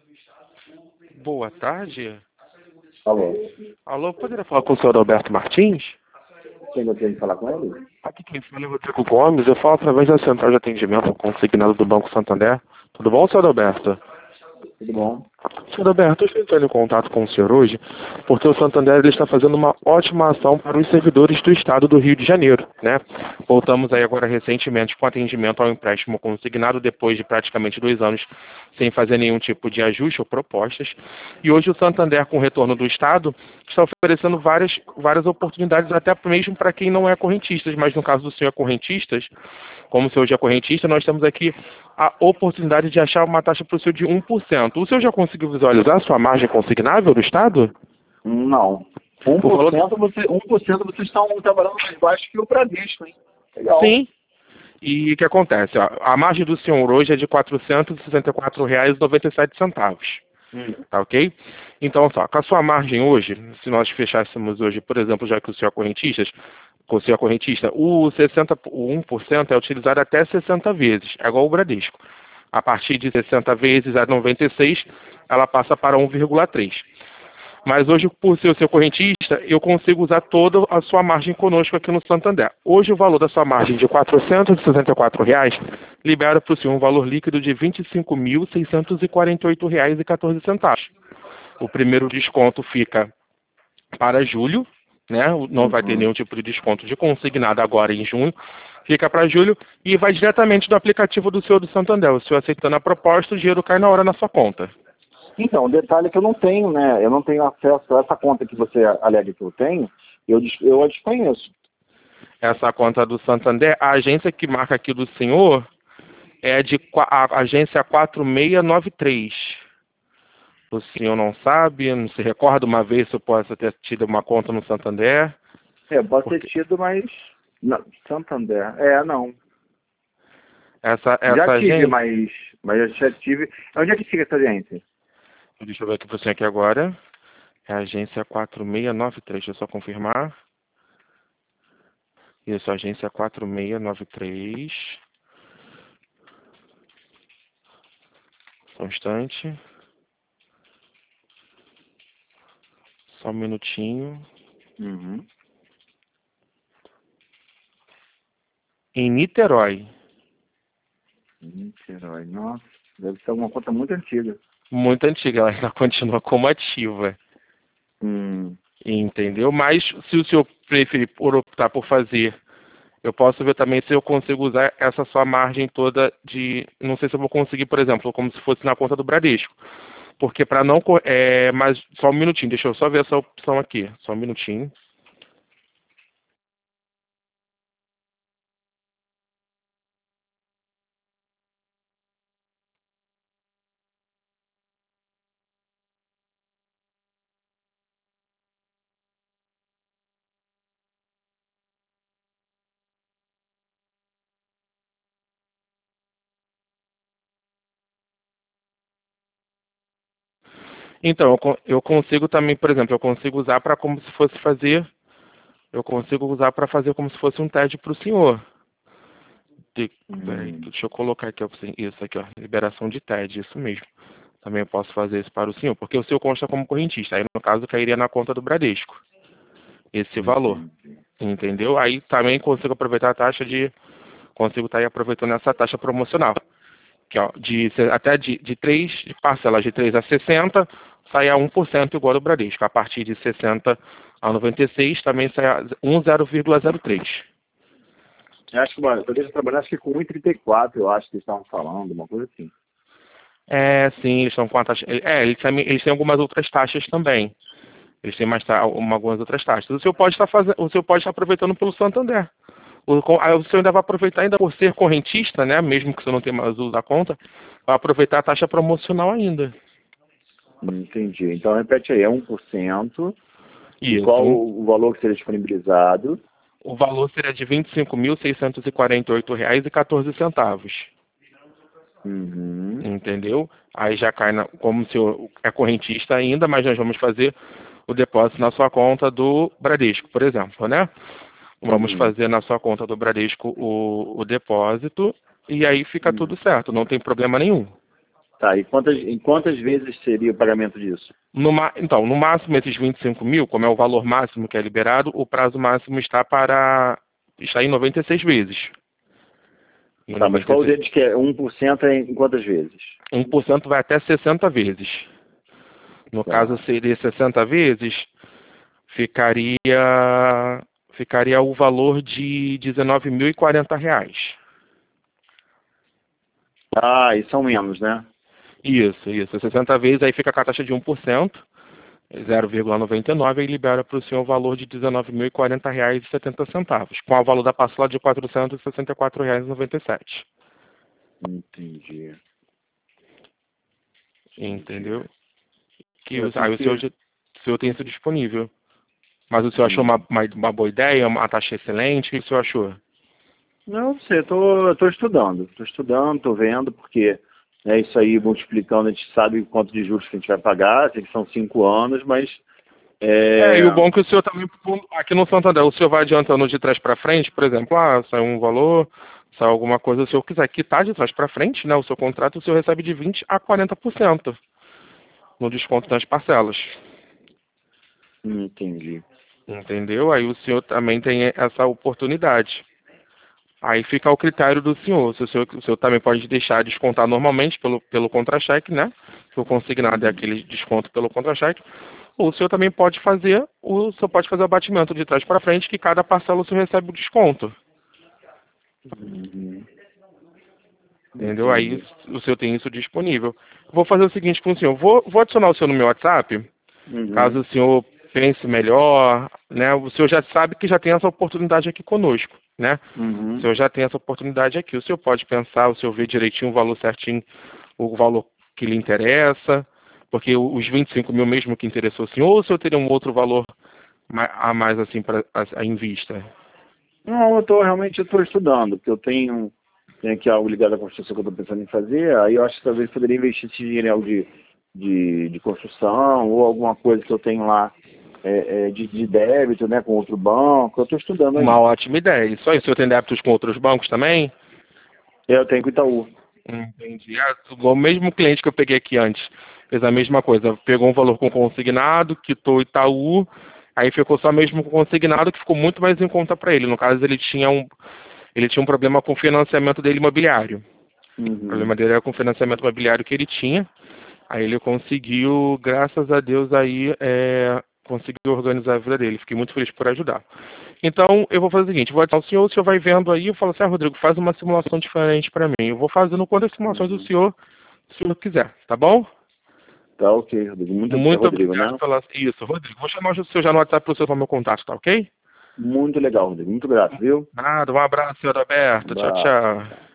Boa tarde. Alô, Alô, poderia falar com o senhor Alberto Martins? quem gostaria de falar com ele? Aqui quem fala é o Rodrigo Gomes, eu falo através da central de atendimento consignado do Banco Santander. Tudo bom, senhor Alberto? Tudo bom? Senhor Alberto, eu estou entrando em contato com o senhor hoje porque o Santander ele está fazendo uma ótima ação para os servidores do estado do Rio de Janeiro, né? Voltamos aí agora recentemente com atendimento ao empréstimo consignado depois de praticamente 2 anos sem fazer nenhum tipo de ajuste ou propostas. E hoje o Santander, com o retorno do estado, está oferecendo várias oportunidades até mesmo para quem não é correntista, mas no caso do senhor é correntista, como o senhor já é correntista, nós temos aqui a oportunidade de achar uma taxa para o senhor de 1%. O senhor já conseguiu visualizar a sua margem consignável do Estado? Não. 1% vocês estão trabalhando mais baixo que o Bradesco, hein? Legal. Sim. E o que acontece? Ó, a margem do senhor hoje é de R$ 464,97. Tá ok? Então, só, com a sua margem hoje, se nós fechássemos hoje, por exemplo, já que o senhor é correntista, o 1% é utilizado até 60 vezes, é igual o Bradesco. A partir de 60 vezes a 96, ela passa para 1,3. Mas hoje, por ser o seu correntista, eu consigo usar toda a sua margem conosco aqui no Santander. Hoje, o valor da sua margem de R$ 464,00 libera para o senhor um valor líquido de R$ 25.648,14. O primeiro desconto fica para julho, né? Não vai ter nenhum tipo de desconto de consignado agora em junho. Fica para julho e vai diretamente do aplicativo do senhor do Santander. O senhor aceitando a proposta, o dinheiro cai na hora na sua conta. Então, o detalhe é que eu não tenho, né? Eu não tenho acesso a essa conta que você alega que eu tenho. Eu a desconheço. Essa conta do Santander, a agência que marca aqui do senhor é a agência 4693. O senhor não sabe, não se recorda uma vez se eu possa ter tido uma conta no Santander? Pode ter tido, mas... Não, Santander. Não. Essa Já tive, agência... mas eu já tive... Onde é que fica essa agência? Deixa eu ver aqui para você aqui agora. É a agência 4693, deixa eu só confirmar. Isso, agência 4693. Só um instante. Só um minutinho. Uhum. Em Niterói. Niterói, nossa. Deve ser uma conta muito antiga. Muito antiga, ela ainda continua como ativa. Entendeu? Mas se o senhor preferir optar por fazer, eu posso ver também se eu consigo usar essa sua margem toda de... Não sei se eu vou conseguir, por exemplo, como se fosse na conta do Bradesco. Porque para não... mas só um minutinho, deixa eu só ver essa opção aqui. Só um minutinho. Então, eu consigo também, por exemplo, eu consigo usar para como se fosse fazer... Eu consigo usar para fazer como se fosse um TED para o senhor. Peraí, deixa eu colocar aqui, ó, isso aqui, ó, liberação de TED, isso mesmo. Também eu posso fazer isso para o senhor, porque o senhor consta como correntista. Aí, no caso, cairia na conta do Bradesco, esse valor. Entendeu? Aí também consigo aproveitar a taxa de... Consigo estar aí aproveitando essa taxa promocional. Que, ó, até de 3 parcelas de 3 a 60, sai a 1% igual ao Bradesco. A partir de 60 a 96, também sai a 0,03. Eu acho que eu deixo trabalhar acho que com 1,34, eu acho que eles estavam falando, uma coisa assim. Sim, eles estão com a taxa. Eles têm algumas outras taxas também. Eles têm algumas outras taxas. O senhor pode estar aproveitando pelo Santander. Aí o senhor ainda vai aproveitar, ainda por ser correntista, né? Mesmo que o senhor não tenha mais uso da conta, vai aproveitar a taxa promocional ainda. Entendi. Então repete aí, é 1%. Isso. E qual o valor que seria disponibilizado? O valor seria de R$ 25.648,14. Entendeu? Aí já cai, como o senhor é correntista ainda, mas nós vamos fazer o depósito na sua conta do Bradesco, por exemplo, né? Vamos fazer na sua conta do Bradesco o depósito e aí fica tudo certo, não tem problema nenhum. Tá, e em quantas vezes seria o pagamento disso? Então, no máximo esses 25 mil, como é o valor máximo que é liberado, o prazo máximo está em 96 vezes. Em Tá, mas qual 96, deles que é 1% em quantas vezes? 1% vai até 60 vezes. No Tá. caso, seria 60 vezes, ficaria o valor de R$19.040. Ah, e são menos, né? Isso. 60 vezes, aí fica com a taxa de 1%, 0,99, e libera para o senhor o valor de R$19.040,70, com o valor da parcela de R$464,97. Entendi. Entendeu? Eu Aí tenho o senhor tem isso disponível. Mas o senhor achou uma boa ideia, uma taxa excelente? O que o senhor achou? Não sei, eu tô estudando. Tô estudando, tô vendo, porque é isso aí, multiplicando, a gente sabe quanto de juros que a gente vai pagar, sei que são 5 anos, mas E o bom é que o senhor também, aqui no Santander, o senhor vai adiantando de trás para frente, por exemplo, sai um valor, sai alguma coisa, se o senhor quiser quitar de trás para frente, né, o seu contrato, o senhor recebe de 20% a 40% no desconto das parcelas. entendi. Entendeu? Aí o senhor também tem essa oportunidade. Aí fica ao critério do senhor. Se o senhor também pode deixar descontar normalmente pelo contra-cheque, né? Que o consignado é aquele desconto pelo contra-cheque. Ou o senhor também pode fazer, o abatimento de trás para frente, que cada parcela o senhor recebe o desconto. Uhum. Entendeu? Aí o senhor tem isso disponível. Vou fazer o seguinte com o senhor. Vou adicionar o senhor no meu WhatsApp, Uhum. caso o senhor pense melhor, né? O senhor já sabe que já tem essa oportunidade aqui conosco, né? O Uhum. senhor já tem essa oportunidade aqui. O senhor pode pensar, o senhor vê direitinho o valor certinho, o valor que lhe interessa, porque os 25 mil mesmo que interessou o senhor, ou o senhor teria um outro valor a mais assim em vista? Não, realmente eu estou estudando, porque eu tenho aqui algo ligado à construção que eu estou pensando em fazer, aí eu acho que talvez poderia investir esse dinheiro em algo de construção, ou alguma coisa que eu tenho lá de débito, né, com outro banco, eu estou estudando Uma aí. ótima ideia. Isso aí, o senhor tem débitos com outros bancos também? Eu tenho com o Itaú. Entendi. O mesmo cliente que eu peguei aqui antes fez a mesma coisa. Pegou um valor com consignado, quitou o Itaú, aí ficou só mesmo com consignado, que ficou muito mais em conta para ele. No caso, ele tinha um problema com o financiamento dele imobiliário. O Uhum. problema dele era com o financiamento imobiliário que ele tinha. Aí ele conseguiu, graças a Deus, aí conseguiu organizar a vida dele. Fiquei muito feliz por ajudar. Então, eu vou fazer o seguinte, vou adicionar o senhor vai vendo aí, eu falo assim, Rodrigo, faz uma simulação diferente para mim. Eu vou fazendo quantas simulações do Uhum. senhor, se o senhor quiser, tá bom? Tá ok, Rodrigo. É Muito Rodrigo, obrigado né? pela... Isso, Rodrigo. Vou chamar o senhor já no WhatsApp para o senhor tomar meu contato, tá ok? Muito legal, Rodrigo. Muito grato, viu? Nada, um abraço, senhor Alberto. Tchau, Abraço. tchau.